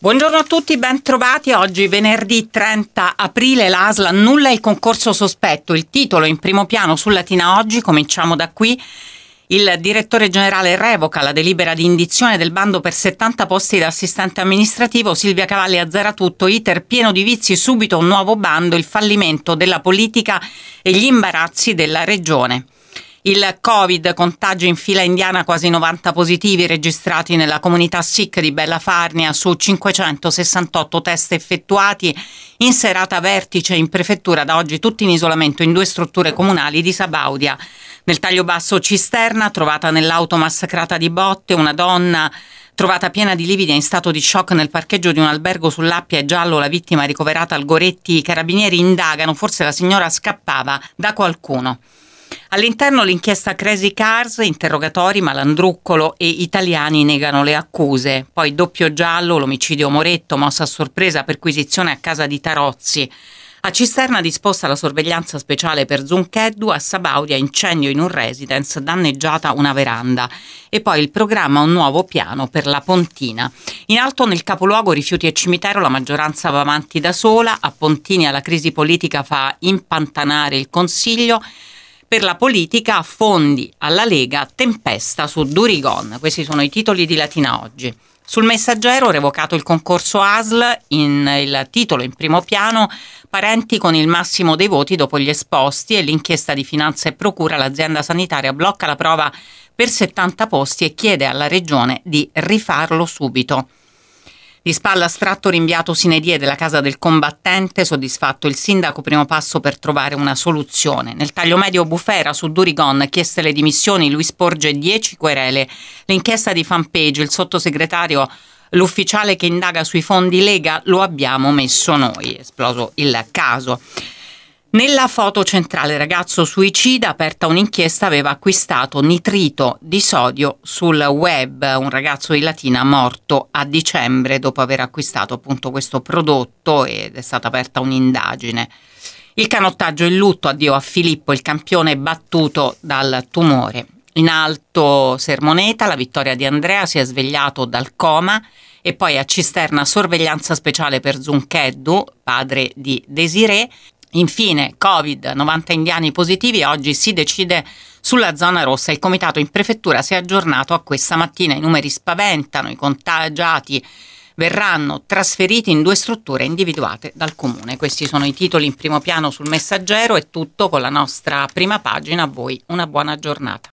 Buongiorno a tutti, ben trovati. Oggi venerdì 30 aprile l'ASL annulla il concorso sospetto. Il titolo in primo piano su Latina Oggi, cominciamo da qui. Il direttore generale revoca la delibera di indizione del bando per 70 posti da assistente amministrativo. Silvia Cavalli azzera tutto, iter pieno di vizi, subito un nuovo bando, il fallimento della politica e gli imbarazzi della regione. Il Covid, contagi in fila indiana, quasi 90 positivi registrati nella comunità Sikh di Bella Farnia su 568 test effettuati. In serata vertice in prefettura, da oggi tutti in isolamento in 2 strutture comunali di Sabaudia. Nel taglio basso Cisterna, trovata nell'auto massacrata di botte, una donna trovata piena di lividi e in stato di shock nel parcheggio di un albergo sull'Appia e Giallo, la vittima ricoverata al Goretti. I carabinieri indagano, forse la signora scappava da qualcuno. All'interno l'inchiesta Crazy Cars, interrogatori, Malandruccolo e italiani negano le accuse. Poi doppio giallo, l'omicidio Moretto, mossa a sorpresa, perquisizione a casa di Tarozzi. A Cisterna disposta la sorveglianza speciale per Zuncheddu, a Sabaudia incendio in un residence, danneggiata una veranda. E poi il programma Un nuovo piano per la Pontina. In alto nel capoluogo rifiuti e cimitero, la maggioranza va avanti da sola, a Pontini la crisi politica fa impantanare il Consiglio. Per la politica, fondi alla Lega, tempesta su Durigon. Questi sono i titoli di Latina Oggi. Sul Messaggero, revocato il concorso ASL, il titolo in primo piano, parenti con il massimo dei voti dopo gli esposti, e l'inchiesta di Finanza e Procura, l'azienda sanitaria blocca la prova per 70 posti e chiede alla regione di rifarlo subito. Di spalla astratto rinviato sine die della casa del combattente, soddisfatto il sindaco, primo passo per trovare una soluzione. Nel taglio medio Bufera su Durigon, chieste le dimissioni, lui sporge 10 querele. L'inchiesta di Fanpage, il sottosegretario, l'ufficiale che indaga sui fondi Lega, lo abbiamo messo noi, esploso il caso. Nella foto centrale, ragazzo suicida, aperta un'inchiesta, aveva acquistato nitrito di sodio sul web, un ragazzo di Latina morto a dicembre dopo aver acquistato appunto questo prodotto, ed è stata aperta un'indagine. Il canottaggio in lutto, addio a Filippo, il campione battuto dal tumore. In alto Sermoneta, la vittoria di Andrea, si è svegliato dal coma. E poi a Cisterna sorveglianza speciale per Zuncheddu, padre di Desiree. Infine, Covid, 90 indiani positivi, oggi si decide sulla zona rossa. Il comitato in prefettura si è aggiornato a questa mattina, i numeri spaventano, i contagiati verranno trasferiti in 2 strutture individuate dal comune. Questi sono i titoli in primo piano sul Messaggero, è tutto con la nostra prima pagina, a voi una buona giornata.